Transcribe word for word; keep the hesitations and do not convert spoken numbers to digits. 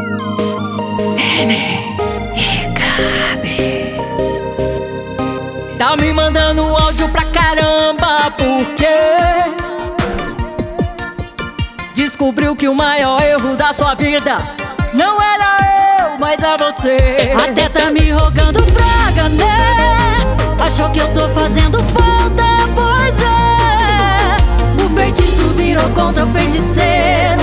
Nene e Gabi. Tá me mandando áudio pra caramba, porque descobriu que o maior erro da sua vida não era eu, mas é você. Até tá me rogando praga, né? Achou que eu tô fazendo falta, pois é. O feitiço virou contra o feiticeiro.